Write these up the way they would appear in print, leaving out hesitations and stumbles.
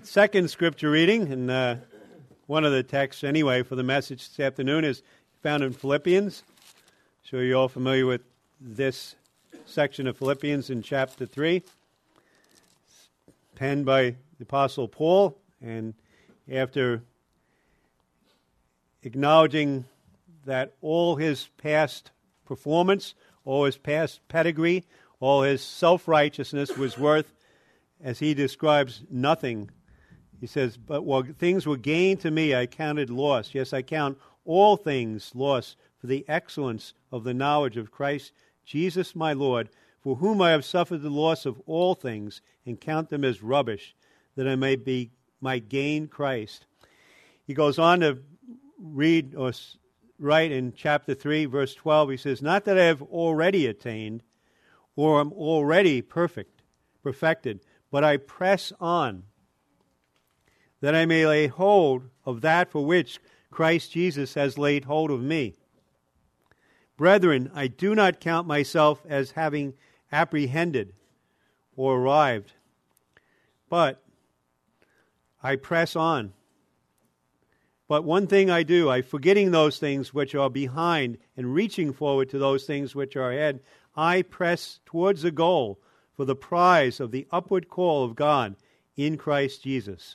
second scripture reading, and one of the texts anyway for the message this afternoon is found in Philippians. I'm sure you're all familiar with this section of Philippians in chapter 3. It's penned by the Apostle Paul, and after acknowledging that all his past performance, all his past pedigree, all his self-righteousness was worth, as he describes, nothing. He says, but while things were gained to me, I counted loss. Yes, I count all things loss for the excellence of the knowledge of Christ Jesus my Lord, for whom I have suffered the loss of all things, and count them as rubbish, that I might gain Christ. He goes on to read or write in chapter 3, verse 12. He says, not that I have already attained or am already perfected, but I press on, that I may lay hold of that for which Christ Jesus has laid hold of me. Brethren, I do not count myself as having apprehended or arrived, but I press on. But one thing I do, I forgetting those things which are behind and reaching forward to those things which are ahead, I press towards the goal for the prize of the upward call of God in Christ Jesus.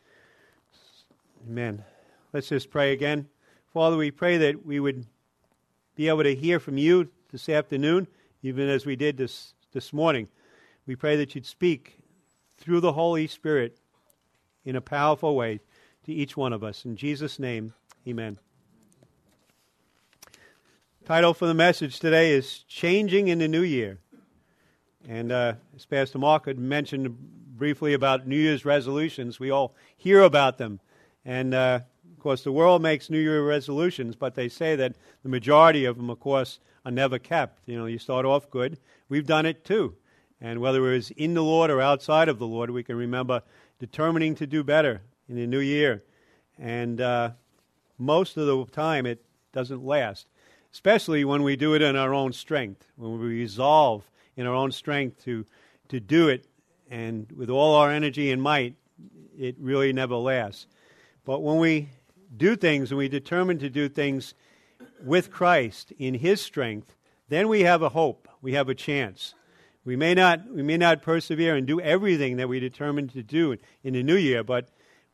Amen. Let's just pray again. Father, we pray that we would be able to hear from you this afternoon, even as we did this morning. We pray that you'd speak through the Holy Spirit in a powerful way to each one of us. In Jesus' name, amen. Title for the message today is Changing in the New Year. And as Pastor Mark had mentioned briefly about New Year's resolutions, we all hear about them. And, of course, the world makes New Year resolutions, but they say that the majority of them, of course, are never kept. You know, you start off good. We've done it too. And whether it was in the Lord or outside of the Lord, we can remember determining to do better in the new year. And most of the time it doesn't last, especially when we do it in our own strength, when we resolve in our own strength to do it, and with all our energy and might, it really never lasts. But when we do things and we determine to do things with Christ in His strength, then we have a hope. We have a chance. We may not persevere and do everything that we determine to do in the new year, but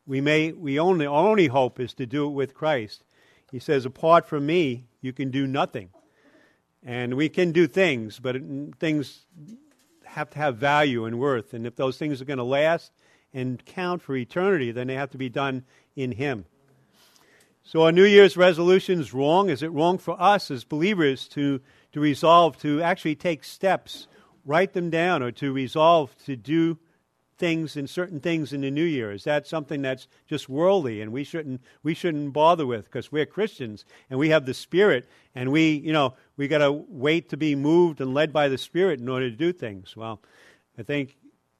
our only hope is to do it with Christ. He says, apart from me, you can do nothing. And we can do things, but things have to have value and worth. And if those things are going to last and count for eternity, then they have to be done in Him. So our New Year's resolution is wrong. Is it wrong for us as believers to resolve to actually take steps, write them down, or to resolve to do things and certain things in the new year? Is that something that's just worldly and we shouldn't bother with because we're Christians and we have the Spirit and we got to wait to be moved and led by the Spirit in order to do things? Well, I think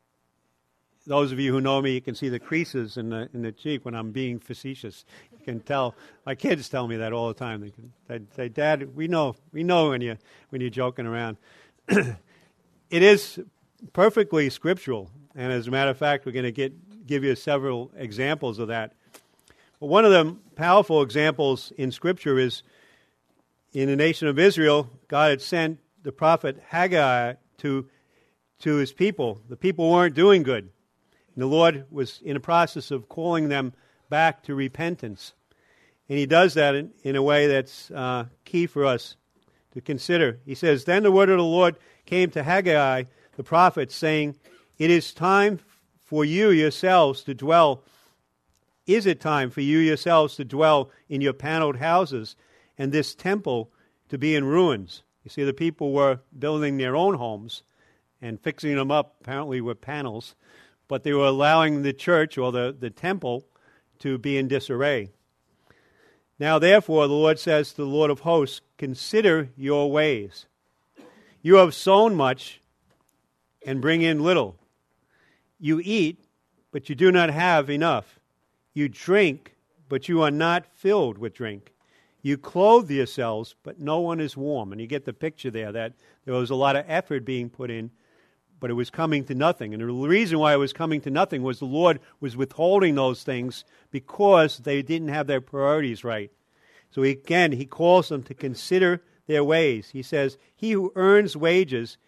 those of you who know me, you can see the creases in the cheek when I'm being facetious. You can tell. My kids tell me that all the time. They say, "Dad, we know when you're joking around." It is perfectly scriptural, and as a matter of fact, we're going to give you several examples of that. But one of the powerful examples in Scripture is in the nation of Israel. God had sent the prophet Haggai to His people. The people weren't doing good. And the Lord was in a process of calling them back to repentance. And He does that in a way that's key for us to consider. He says, then the word of the Lord came to Haggai, the prophet, saying, it is time for you yourselves to dwell. Is it time for you yourselves to dwell in your paneled houses and this temple to be in ruins? You see, the people were building their own homes and fixing them up, apparently with panels, but they were allowing the church or the temple to be in disarray. Now, therefore, the Lord says to the Lord of hosts, consider your ways. You have sown much and bring in little. You eat, but you do not have enough. You drink, but you are not filled with drink. You clothe yourselves, but no one is warm. And you get the picture there that there was a lot of effort being put in, but it was coming to nothing. And the reason why it was coming to nothing was the Lord was withholding those things because they didn't have their priorities right. So he calls them to consider their ways. He says, he who earns wages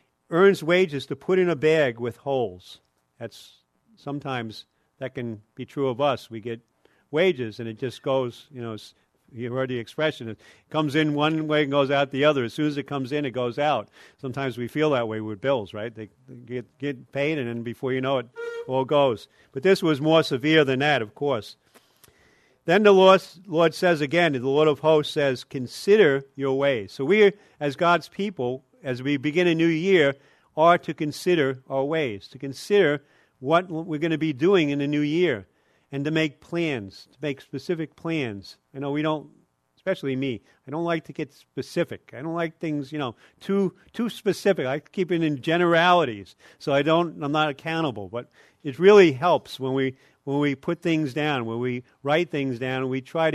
to put in a bag with holes. Sometimes that can be true of us. We get wages and it just goes, you heard the expression, it comes in one way and goes out the other. As soon as it comes in, it goes out. Sometimes we feel that way with bills, right? They get paid and then before you know it, all goes. But this was more severe than that, of course. Then the Lord says again, the Lord of hosts says, consider your ways. So we, as God's people, as we begin a new year, are to consider our ways, to consider what we're going to be doing in the new year, and to make plans, to make specific plans. I know we don't, especially me, I don't like to get specific. I don't like things, too specific. I like to keep it in generalities, so I'm not accountable. But it really helps when we put things down, when we write things down, and we try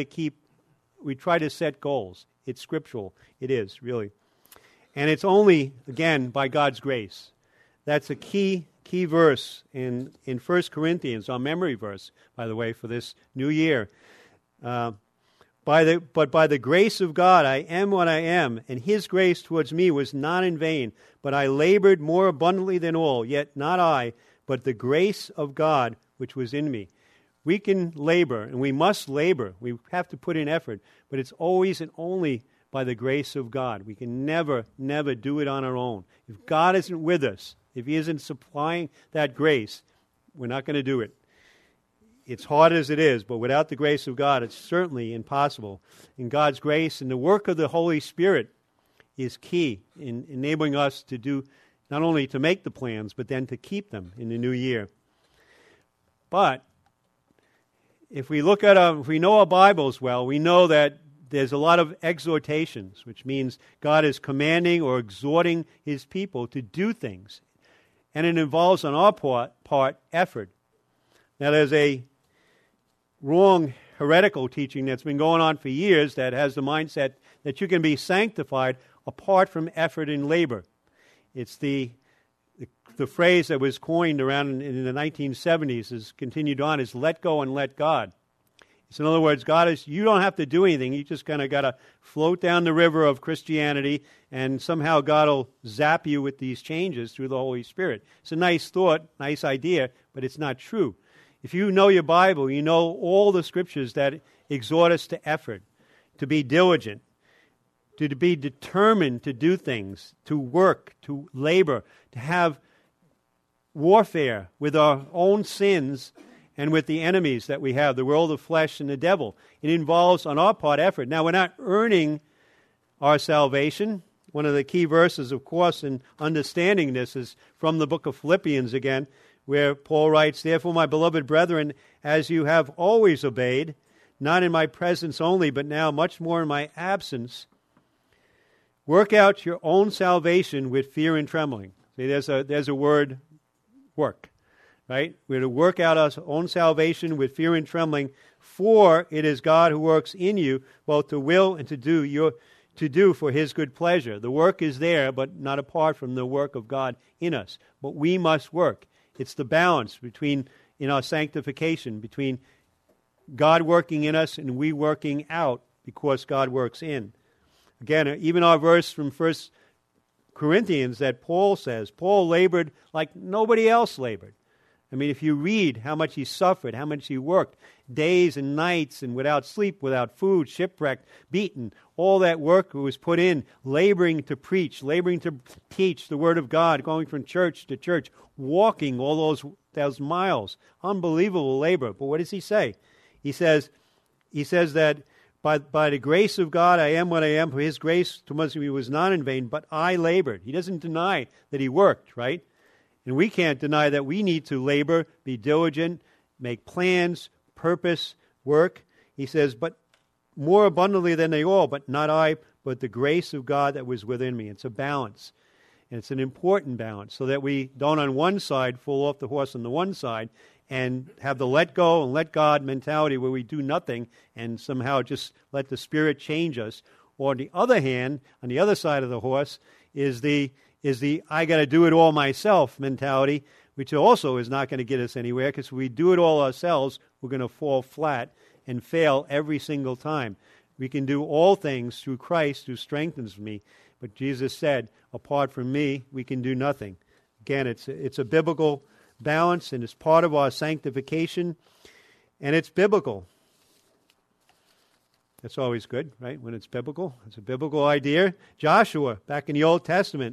to set goals. It's scriptural. It is, really. And it's only, again, by God's grace. That's a key verse in 1 Corinthians, our memory verse, by the way, for this new year. But by the grace of God I am what I am, and his grace towards me was not in vain, but I labored more abundantly than all, yet not I, but the grace of God which was in me. We can labor, and we must labor. We have to put in effort, but it's always and only by the grace of God. We can never do it on our own. If God isn't with us, if he isn't supplying that grace, we're not going to do it. It's hard as it is, but without the grace of God, it's certainly impossible. And God's grace and the work of the Holy Spirit is key in enabling us to do, not only to make the plans, but then to keep them in the new year. But if we know our Bibles well, we know that there's a lot of exhortations, which means God is commanding or exhorting his people to do things. And it involves on our part effort. Now there's a wrong heretical teaching that's been going on for years that has the mindset that you can be sanctified apart from effort and labor. It's the phrase that was coined around in the 1970s, has continued on, is let go and let God. So in other words, you don't have to do anything. You just kind of got to float down the river of Christianity, and somehow God will zap you with these changes through the Holy Spirit. It's a nice thought, nice idea, but it's not true. If you know your Bible, you know all the scriptures that exhort us to effort, to be diligent, to be determined to do things, to work, to labor, to have warfare with our own sins and with the enemies that we have, the world of flesh and the devil. It involves, on our part, effort. Now, we're not earning our salvation. One of the key verses, of course, in understanding this is from the book of Philippians again, where Paul writes, therefore, my beloved brethren, as you have always obeyed, not in my presence only, but now much more in my absence, work out your own salvation with fear and trembling. See, there's a word, work. Right? We're to work out our own salvation with fear and trembling, for it is God who works in you both to will and to do for his good pleasure. The work is there, but not apart from the work of God in us. But we must work. It's the balance in our sanctification, between God working in us and we working out because God works in. Again, even our verse from 1 Corinthians that Paul says, Paul labored like nobody else labored. I mean, if you read how much he suffered, how much he worked, days and nights and without sleep, without food, shipwrecked, beaten, all that work was put in, laboring to preach, laboring to teach the Word of God, going from church to church, walking all those miles. Unbelievable labor. But what does he say? He says that by the grace of God I am what I am, for his grace towards me was not in vain, but I labored. He doesn't deny that he worked, right? And we can't deny that we need to labor, be diligent, make plans, purpose, work. He says, but more abundantly than they all, but not I, but the grace of God that was within me. It's a balance. And it's an important balance so that we don't on one side fall off the horse on the one side and have the let go and let God mentality where we do nothing and somehow just let the Spirit change us. Or on the other hand, on the other side of the horse, is the is the I got to do it all myself mentality, which also is not going to get us anywhere, because if we do it all ourselves, we're going to fall flat and fail every single time. We can do all things through Christ who strengthens me. But Jesus said, apart from me, we can do nothing. Again, it's a biblical balance, and it's part of our sanctification, and it's biblical. That's always good, right, when it's biblical. It's a biblical idea. Joshua, back in the Old Testament,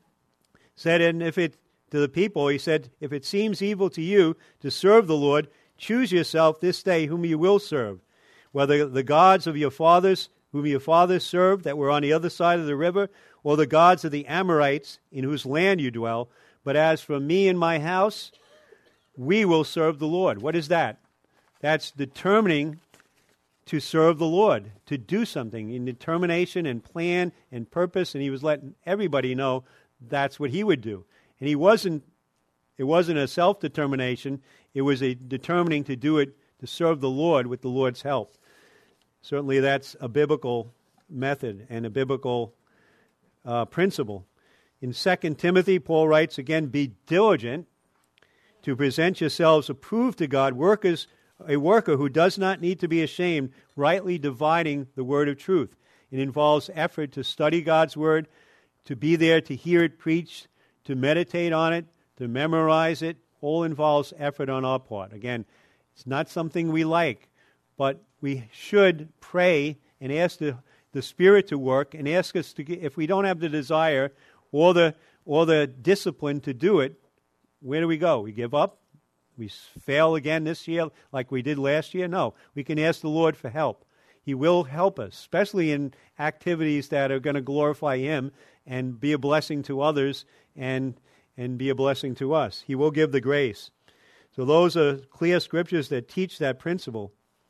said, and to the people, he said, if it seems evil to you to serve the Lord, choose yourself this day whom you will serve, whether the gods of your fathers, whom your fathers served, that were on the other side of the river, or the gods of the Amorites, in whose land you dwell. But as for me and my house, we will serve the Lord. What is that? That's determining to serve the Lord, to do something in determination and plan and purpose, and he was letting everybody know that's what he would do. And it wasn't a self-determination, it was a determining to do it, to serve the Lord with the Lord's help. Certainly that's a biblical method and a biblical principle. In 2 Timothy, Paul writes again, be diligent to present yourselves approved to God, a worker who does not need to be ashamed, rightly dividing the word of truth. It involves effort to study God's word, to be there to hear it preached, to meditate on it, to memorize it. All involves effort on our part. Again, it's not something we like, but we should pray and ask the Spirit to work, and ask us to, if we don't have the desire or the discipline to do it, where do we go? We give up? We fail again this year like we did last year? No. We can ask the Lord for help. He will help us, especially in activities that are going to glorify Him and be a blessing to others and be a blessing to us. He will give the grace. So those are clear scriptures that teach that principle.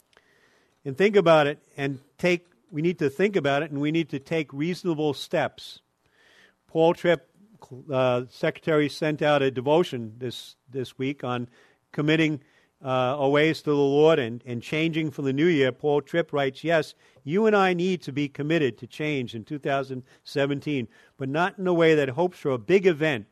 And think about it, and we need to think about it, and we need to take reasonable steps. Paul Tripp, secretary, sent out a devotion this week on committing our ways to the Lord and changing for the new year. Paul Tripp writes, yes, you and I need to be committed to change in 2017, but not in a way that hopes for a big event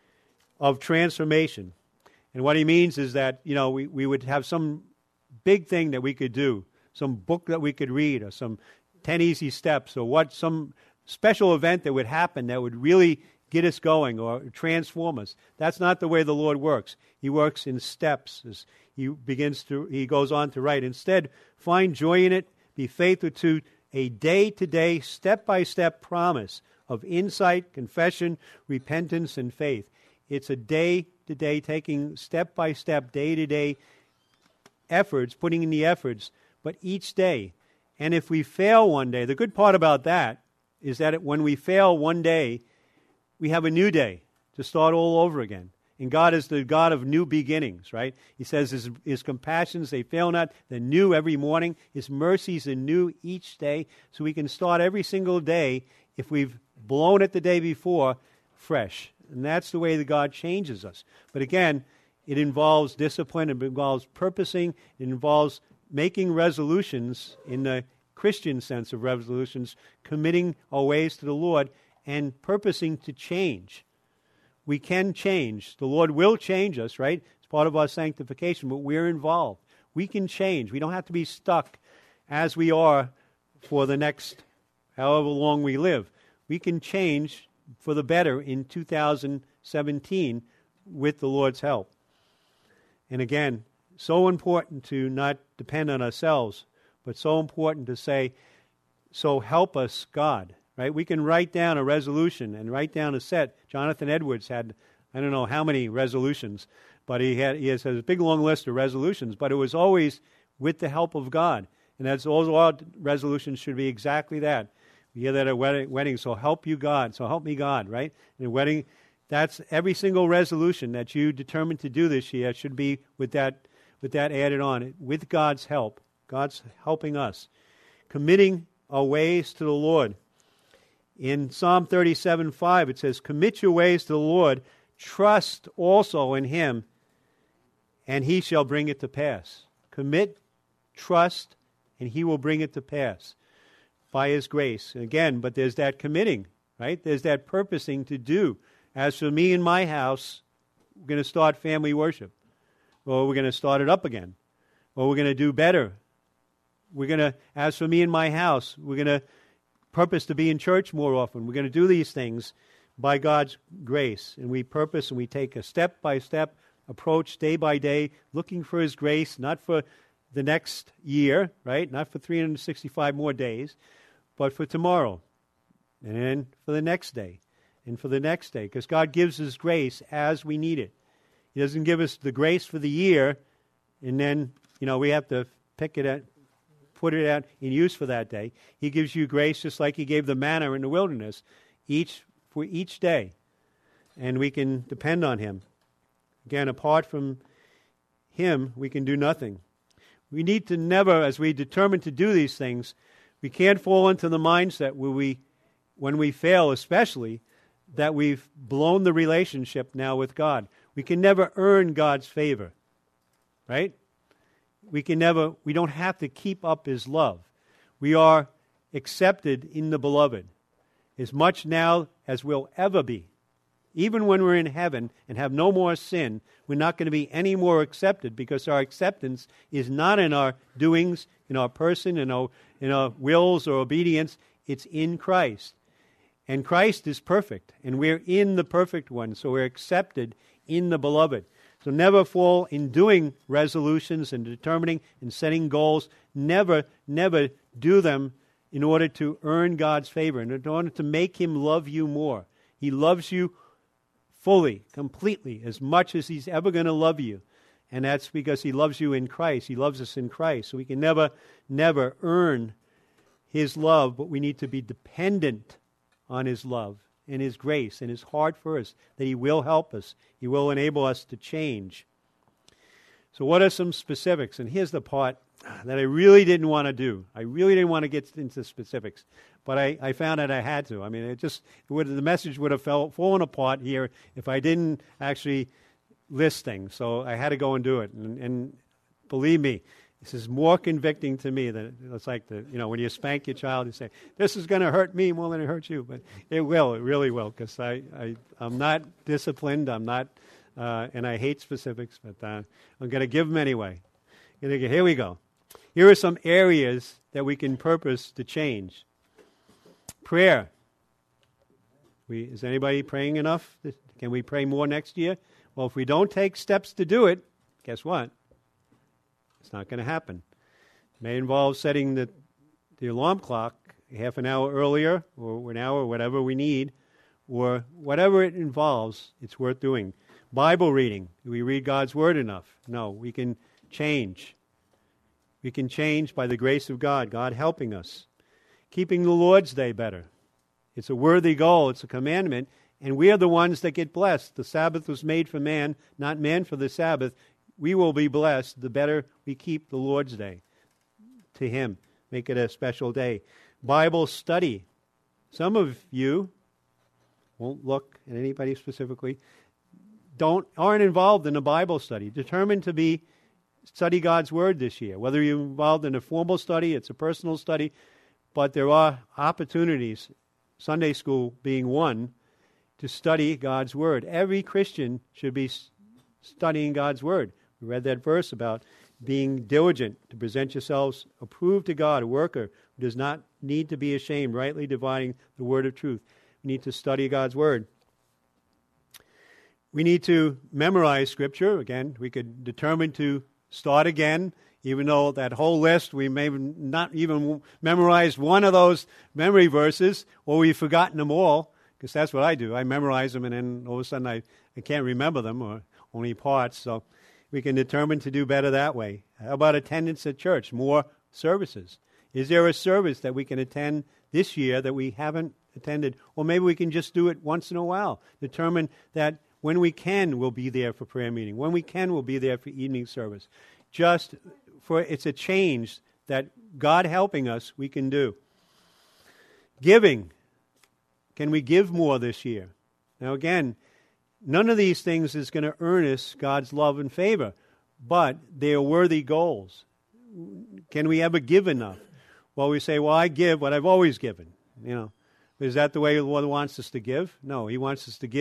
of transformation. And what he means is that, we would have some big thing that we could do, some book that we could read, or some 10 easy steps, or some special event that would happen that would really get us going or transform us. That's not the way the Lord works. He works in steps. As he goes on to write, instead, find joy in it, be faithful to a day-to-day, step-by-step promise of insight, confession, repentance, and faith. It's a day-to-day, taking step-by-step, day-to-day efforts, putting in the efforts, but each day. And if we fail one day, the good part about that is that when we fail one day, we have a new day to start all over again. And God is the God of new beginnings, right? He says his compassions, they fail not. They're new every morning. His mercies are new each day. So we can start every single day, if we've blown it the day before, fresh. And that's the way that God changes us. But again, it involves discipline. It involves purposing. It involves making resolutions in the Christian sense of resolutions, committing our ways to the Lord, and purposing to change. We can change. The Lord will change us, right? It's part of our sanctification, but we're involved. We can change. We don't have to be stuck as we are for the next however long we live. We can change for the better in 2017 with the Lord's help. And again, so important to not depend on ourselves, but so important to say, so help us, God. Right? We can write down a resolution and write down a set. Jonathan Edwards had, I don't know how many resolutions, but he has a big long list of resolutions, but it was always with the help of God. And that's all our resolutions should be exactly that. We hear that at wedding, so help you God, so help me God, right? In a wedding, that's every single resolution that you determine to do this year should be with that added on, with God's help. God's helping us. Committing our ways to the Lord. In Psalm 37:5, it says, commit your ways to the Lord, trust also in Him, and He shall bring it to pass. Commit, trust, and He will bring it to pass by His grace. And again, but there's that committing, right? There's that purposing to do. As for me and my house, we're going to start family worship. Or we're going to start it up again. Or we're going to do better. We're going to, as for me and my house, we're going to purpose to be in church more often. We're going to do these things by God's grace. And we purpose and we take a step-by-step approach, day by day, looking for His grace, not for the next year, right? Not for 365 more days, but for tomorrow. And then for the next day. And for the next day. Because God gives His grace as we need it. He doesn't give us the grace for the year, and then, we have to pick it up, put it out in use for that day. He gives you grace just like He gave the manna in the wilderness, for each day. And we can depend on Him. Again, apart from Him, we can do nothing. We need to never, as we determine to do these things, we can't fall into the mindset when we fail especially, that we've blown the relationship now with God. We can never earn God's favor, right? We don't have to keep up His love. We are accepted in the Beloved, as much now as we'll ever be. Even when we're in heaven and have no more sin, we're not going to be any more accepted, because our acceptance is not in our doings, in our person, in our wills or obedience. It's in Christ. And Christ is perfect, and we're in the perfect one, so we're accepted in the Beloved. So never fall in doing resolutions and determining and setting goals. Never do them in order to earn God's favor, in order to make Him love you more. He loves you fully, completely, as much as He's ever going to love you. And that's because He loves you in Christ. He loves us in Christ. So we can never earn His love, but we need to be dependent on His love and His grace and His heart for us, that He will help us. He will enable us to change. So what are some specifics? And here's the part that I really didn't want to do. I really didn't want to get into specifics, but I found that I had to. I mean, the message would have fallen apart here if I didn't actually list things. So I had to go and do it. And believe me, this is more convicting to me than it's like when you spank your child, you say, "This is going to hurt me more than it hurts you," but it really will, because I'm not disciplined. I'm not, and I hate specifics, but I'm going to give them anyway. Here we go. Here are some areas that we can purpose to change. Prayer. Is anybody praying enough? Can we pray more next year? Well, if we don't take steps to do it, guess what? It's not going to happen. It may involve setting the alarm clock half an hour earlier, or an hour, whatever we need, or whatever it involves, it's worth doing. Bible reading. Do we read God's Word enough? No, we can change. We can change by the grace of God, God helping us. Keeping the Lord's Day better. It's a worthy goal. It's a commandment, and we are the ones that get blessed. The Sabbath was made for man, not man for the Sabbath. We will be blessed the better we keep the Lord's Day to Him. Make it a special day. Bible study. Some of you, won't look at anybody specifically, aren't involved in a Bible study. Determined to study God's Word this year. Whether you're involved in a formal study, it's a personal study, but there are opportunities, Sunday school being one, to study God's Word. Every Christian should be studying God's Word. We read that verse about being diligent to present yourselves approved to God, a worker who does not need to be ashamed, rightly dividing the word of truth. We need to study God's Word. We need to memorize Scripture. Again, we could determine to start again, even though that whole list, we may not even memorize one of those memory verses, or we've forgotten them all, because that's what I do. I memorize them, and then all of a sudden I can't remember them, or only parts. So we can determine to do better that way. How about attendance at church? More services. Is there a service that we can attend this year that we haven't attended? Or maybe we can just do it once in a while. Determine that when we can, we'll be there for prayer meeting. When we can, we'll be there for evening service. It's a change that God helping us, we can do. Giving. Can we give more this year? Now again, none of these things is going to earn us God's love and favor, but they are worthy goals. Can we ever give enough? Well, we say, I give what I've always given. Is that the way the Lord wants us to give? No, He wants us to give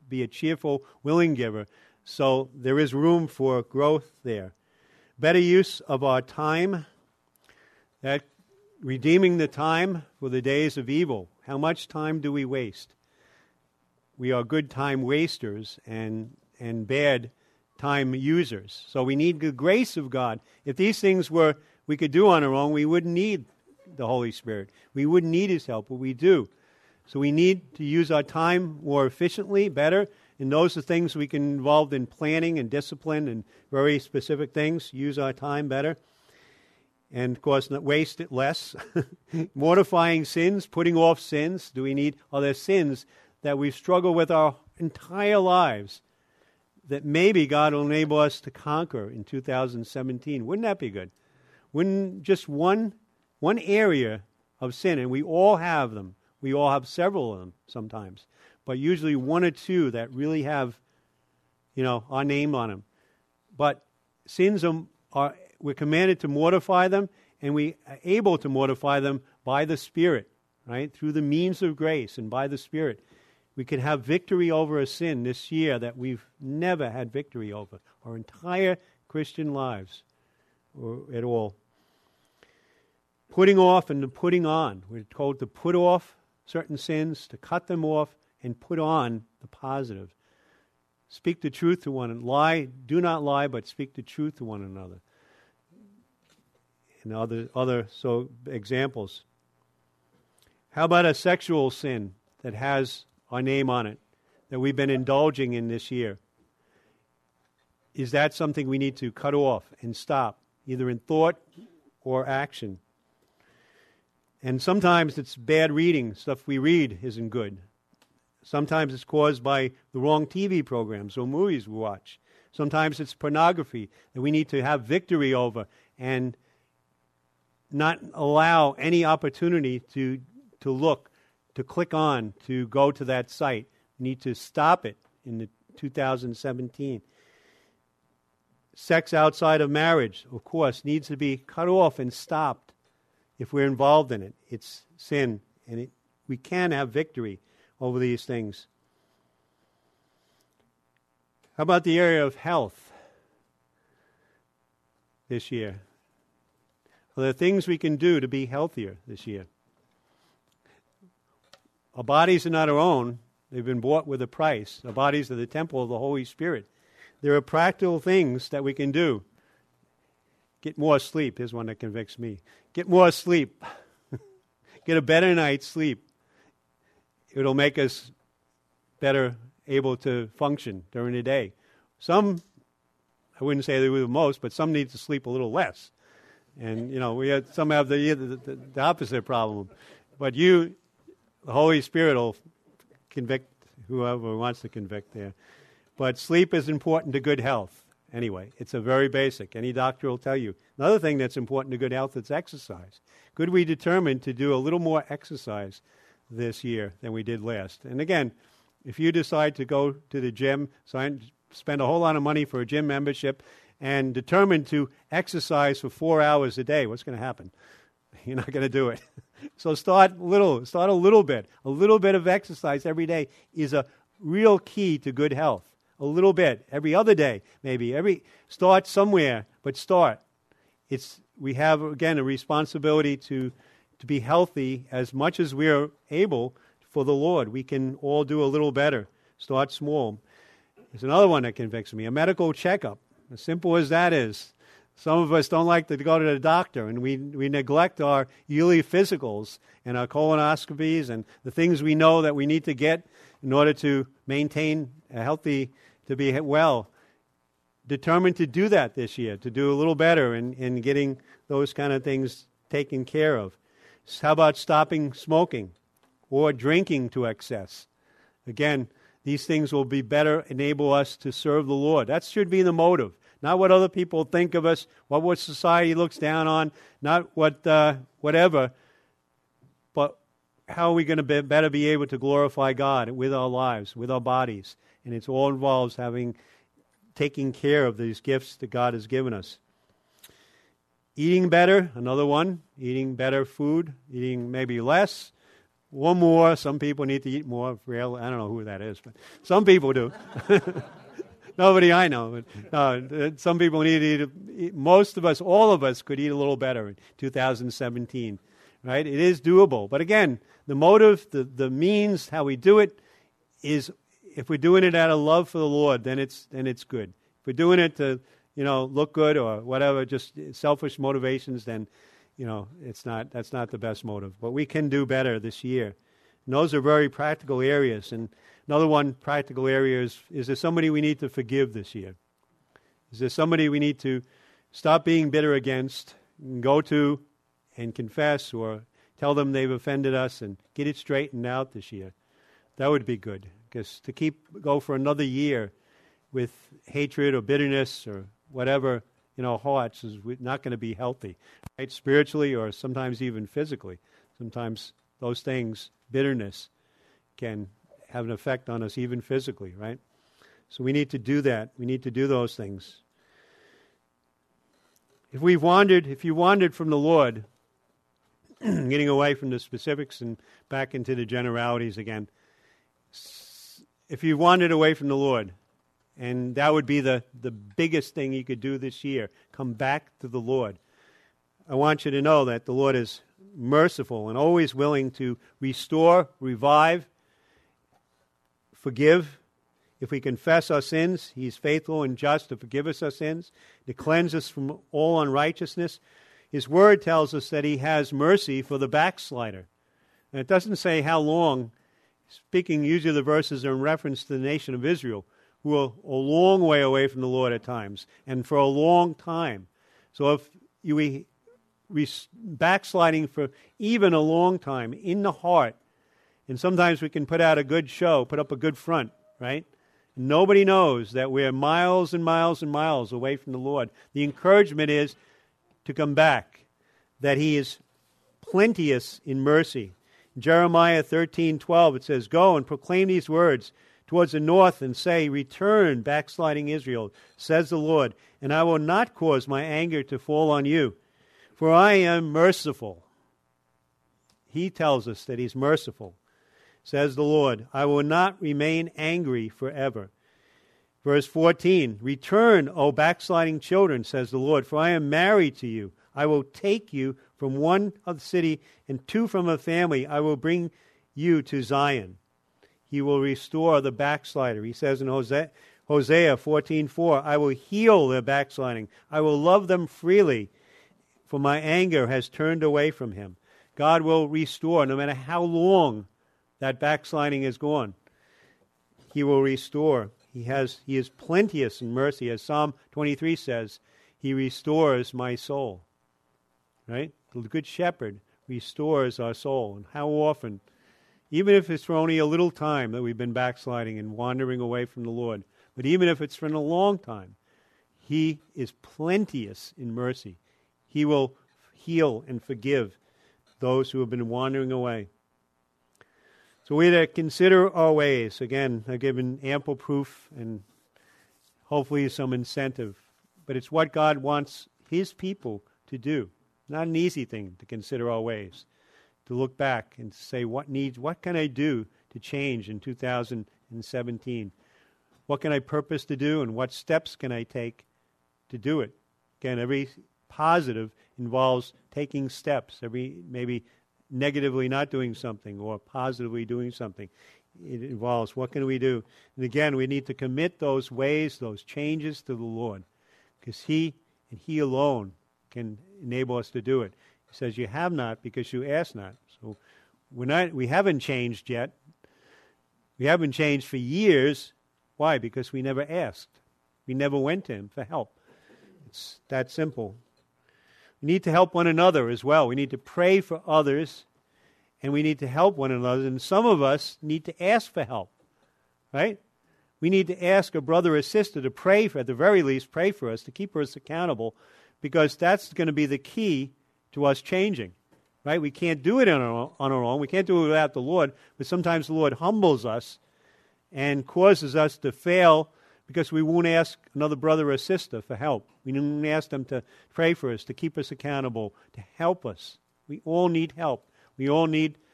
be a cheerful, willing giver. So there is room for growth there. Better use of our time, that redeeming the time for the days of evil. How much time do we waste? We are good time wasters and bad time users. So we need the grace of God. If these things we could do on our own, we wouldn't need the Holy Spirit. We wouldn't need His help, but we do. So we need to use our time more efficiently, better, and those are things we can involve in planning and discipline and very specific things. Use our time better. And, of course, not waste it less. Mortifying sins, putting off sins. Are there sins that we struggle with our entire lives that maybe God will enable us to conquer in 2017? Wouldn't that be good? Wouldn't just one area of sin, and we all have them. We all have several of them sometimes. But usually one or two that really have, our name on them. But sins we're commanded to mortify them, and we are able to mortify them by the Spirit, right? Through the means of grace and by the Spirit. We can have victory over a sin this year that we've never had victory over our entire Christian lives or at all. Putting off and putting on. We're told to put off certain sins, to cut them off, and put on the positive. Speak the truth to one another. Do not lie, but speak the truth to one another. And other examples. How about a sexual sin that has our name on it, that we've been indulging in this year? Is that something we need to cut off and stop, either in thought or action? And sometimes it's bad reading. Stuff we read isn't good. Sometimes it's caused by the wrong TV programs or movies we watch. Sometimes it's pornography that we need to have victory over and not allow any opportunity to look, to click on, to go to that site. We need to stop it in 2017. Sex outside of marriage, of course, needs to be cut off and stopped if we're involved in it. It's sin, and we can have victory over these things. How about the area of health this year? Are there things we can do to be healthier this year? Our bodies are not our own. They've been bought with a price. Our bodies are the temple of the Holy Spirit. There are practical things that we can do. Get more sleep. Here's one that convicts me. Get more sleep. Get a better night's sleep. It'll make us better able to function during the day. Some, I wouldn't say they were the most, but some need to sleep a little less. And, some have the opposite problem. But the Holy Spirit will convict whoever wants to convict there. But sleep is important to good health. Anyway, it's a very basic. Any doctor will tell you. Another thing that's important to good health is exercise. Could we determine to do a little more exercise this year than we did last? And again, if you decide to go to the gym, spend a whole lot of money for a gym membership, and determine to exercise for 4 hours a day, what's going to happen? You're not going to do it. So start a little bit. A little bit of exercise every day is a real key to good health. A little bit, every other day, maybe. Start somewhere, but start. We have, again, a responsibility to be healthy as much as we are able for the Lord. We can all do a little better. Start small. There's another one that convicts me, a medical checkup. As simple as that is. Some of us don't like to go to the doctor, and we neglect our yearly physicals and our colonoscopies and the things we know that we need to get in order to maintain a healthy, to be well. Determined to do that this year, to do a little better in getting those kind of things taken care of. How about stopping smoking or drinking to excess? Again, these things will be better, enable us to serve the Lord. That should be the motive. Not what other people think of us, what society looks down on, not whatever, but how are we going to better be able to glorify God with our lives, with our bodies. And it all involves taking care of these gifts that God has given us. Eating better, another one. Eating better food, eating maybe less, or more. Some people need to eat more. Real, I don't know who that is, but some people do. Nobody I know. But, some people need to eat. Most of us, all of us, could eat a little better in 2017. Right? It is doable. But again, the motive, the means, how we do it is, if we're doing it out of love for the Lord, then it's good. If we're doing it to, look good or whatever, just selfish motivations, then, that's not the best motive. But we can do better this year. And those are very practical areas. And another one practical area is there somebody we need to forgive this year? Is there somebody we need to stop being bitter against and go to and confess or tell them they've offended us and get it straightened out this year? That would be good. Because to go for another year with hatred or bitterness or whatever in our hearts is not going to be healthy, right? Spiritually or sometimes even physically. Sometimes those things, bitterness, can have an effect on us even physically, right? So we need to do that. We need to do those things. If you wandered from the Lord, getting away from the specifics and back into the generalities again, if you wandered away from the Lord, and that would be the biggest thing you could do this year, come back to the Lord. I want you to know that the Lord is merciful and always willing to restore, revive, forgive. If we confess our sins, He's faithful and just to forgive us our sins, to cleanse us from all unrighteousness. His Word tells us that He has mercy for the backslider. And it doesn't say how long. Speaking, usually the verses are in reference to the nation of Israel, who are a long way away from the Lord at times, and for a long time. So if you backsliding for even a long time in the heart, and sometimes we can put out a good show, put up a good front, right? Nobody knows that we're miles and miles and miles away from the Lord. The encouragement is to come back, that He is plenteous in mercy. Jeremiah 13:12, it says, "Go and proclaim these words towards the north and say, 'Return, backsliding Israel,' says the Lord, 'and I will not cause my anger to fall on you, for I am merciful.'" He tells us that He's merciful. Says the Lord, "I will not remain angry forever." Verse 14, "Return, O backsliding children, says the Lord, for I am married to you. I will take you from one of the city and two from a family. I will bring you to Zion." He will restore the backslider. He says in Hosea 14:4, "I will heal their backsliding. I will love them freely, for my anger has turned away from him." God will restore, no matter how long that backsliding is gone. He will restore. He is plenteous in mercy. As Psalm 23 says, He restores my soul. Right? The Good Shepherd restores our soul. And how often, even if it's for only a little time that we've been backsliding and wandering away from the Lord, but even if it's for a long time, He is plenteous in mercy. He will heal and forgive those who have been wandering away. So we're to consider our ways. Again, I've given ample proof and hopefully some incentive. But it's what God wants His people to do. Not an easy thing to consider our ways. To look back and say, what can I do to change in 2017? What can I purpose to do, and what steps can I take to do it? Again, every positive involves taking steps. Every maybe negatively not doing something or positively doing something. It involves what can we do? And again, we need to commit those ways, those changes to the Lord, because He and He alone can enable us to do it. He says, "You have not because you ask not." So we haven't changed yet. We haven't changed for years. Why? Because we never asked. We never went to Him for help. It's that simple. We need to help one another as well. We need to pray for others, and we need to help one another. And some of us need to ask for help, right? We need to ask a brother or sister to pray for, at the very least, pray for us, to keep us accountable, because that's going to be the key to us changing, right? We can't do it on our own. We can't do it without the Lord, but sometimes the Lord humbles us and causes us to fail because we won't ask another brother or sister for help. We won't ask them to pray for us, to keep us accountable, to help us. We all need help. We all need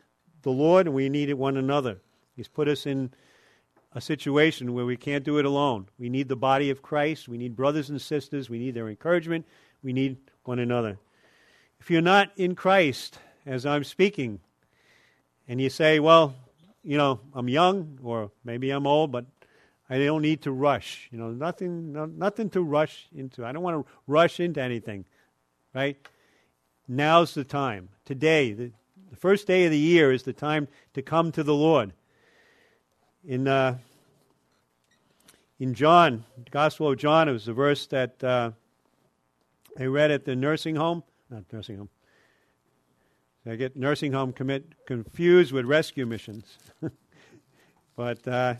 the Lord and we need one another. He's put us in a situation where we can't do it alone. We need the body of Christ. We need brothers and sisters. We need their encouragement. We need one another. If you're not in Christ, as I'm speaking, and you say, well, I'm young, or maybe I'm old, but I don't need to rush. Nothing to rush into. I don't want to rush into anything, right? Now's the time. Today, the first day of the year is the time to come to the Lord. In John, the Gospel of John, it was the verse that I read at the nursing home. Not nursing home. I get nursing home confused with rescue missions. But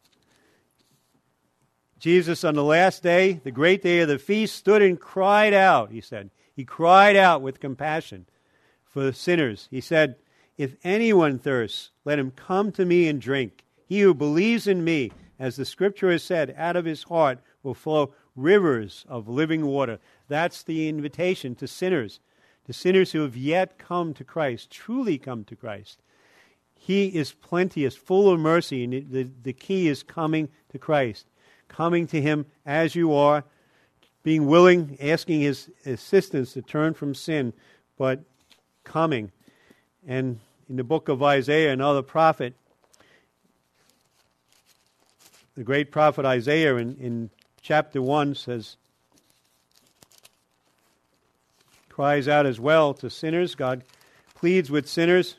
Jesus, on the last day, the great day of the feast, stood and cried out, he said. He cried out with compassion for the sinners. He said, if anyone thirsts, let him come to me and drink. He who believes in me, as the Scripture has said, out of his heart will flow rivers of living water. That's the invitation to sinners who have yet come to Christ, truly come to Christ. He is plenteous, full of mercy, and the key is coming to Christ, coming to Him as you are, being willing, asking His assistance to turn from sin, but coming. And in the book of Isaiah, another prophet, the great prophet Isaiah in chapter 1 cries out as well to sinners. God pleads with sinners.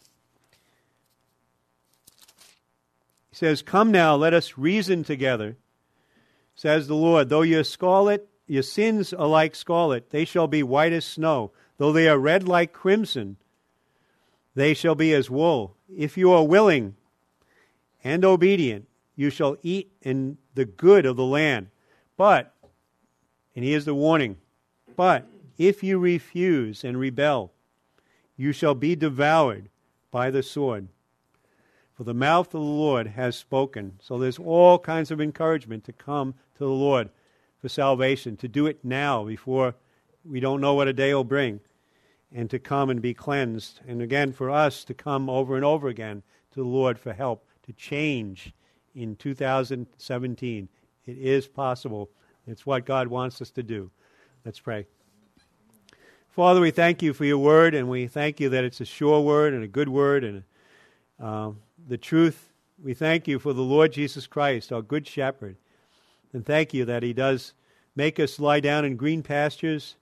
He says, come now, let us reason together, says the Lord. Though your sins are like scarlet, they shall be white as snow. Though they are red like crimson, they shall be as wool. If you are willing and obedient, you shall eat in the good of the land. But, and here's the warning, but if you refuse and rebel, you shall be devoured by the sword. For the mouth of the Lord has spoken. So there's all kinds of encouragement to come to the Lord for salvation, to do it now before we don't know what a day will bring, and to come and be cleansed. And again, for us to come over and over again to the Lord for help, to change in 2017. It is possible. It's what God wants us to do. Let's pray. Father, we thank you for your word, and we thank you that it's a sure word and a good word, and the truth. We thank you for the Lord Jesus Christ, our good shepherd, and thank you that He does make us lie down in green pastures,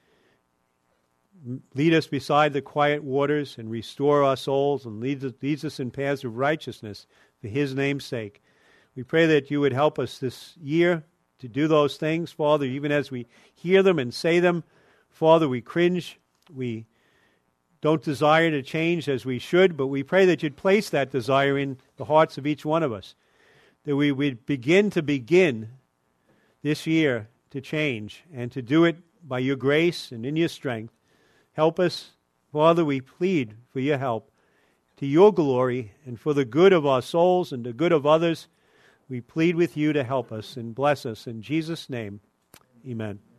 lead us beside the quiet waters, and restore our souls, and leads us in paths of righteousness for His name's sake. We pray that you would help us this year to do those things, Father, even as we hear them and say them. Father, we cringe. We don't desire to change as we should, but we pray that you'd place that desire in the hearts of each one of us, that we would begin this year to change and to do it by your grace and in your strength. Help us, Father, we plead for your help to your glory and for the good of our souls and the good of others. We plead with you to help us and bless us. In Jesus' name, amen.